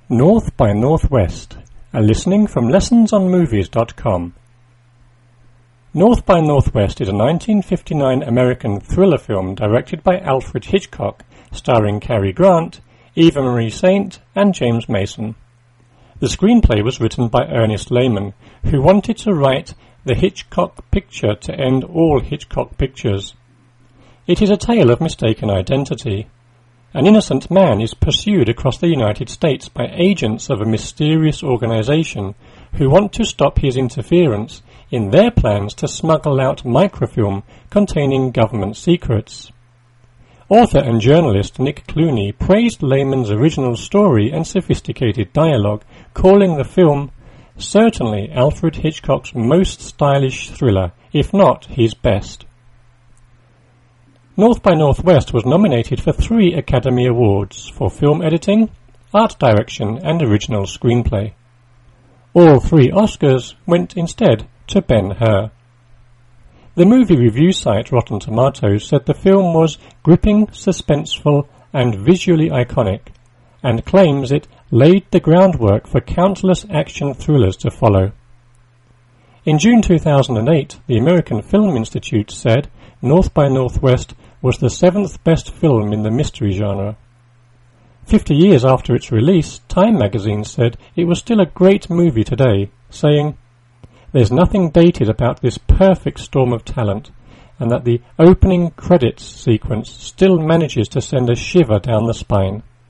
North by Northwest, a listening from lessonsonmovies.com. North by Northwest is a 1959 American thriller film directed by Alfred Hitchcock, starring Cary Grant, Eva Marie Saint, and James Mason. The screenplay was written by Ernest Lehman, who wanted to write the Hitchcock picture to end all Hitchcock pictures. It is a tale of mistaken identity. An innocent man is pursued across the United States by agents of a mysterious organization who want to stop his interference in their plans to smuggle out microfilm containing government secrets. Author and journalist Nick Clooney praised Lehman's original story and sophisticated dialogue, calling the film certainly Alfred Hitchcock's most stylish thriller, if not his best. North by Northwest was nominated for 3 Academy Awards for film editing, art direction, and original screenplay. All 3 Oscars went instead to Ben-Hur. The movie review site Rotten Tomatoes said the film was gripping, suspenseful, and visually iconic, and claims it laid the groundwork for countless action thrillers to follow. In June 2008, the American Film Institute said North by Northwest was the 7th best film in the mystery genre. 50 years after its release, Time magazine said it was still a great movie today, saying, "There's nothing dated about this perfect storm of talent, and that the opening credits sequence still manages to send a shiver down the spine."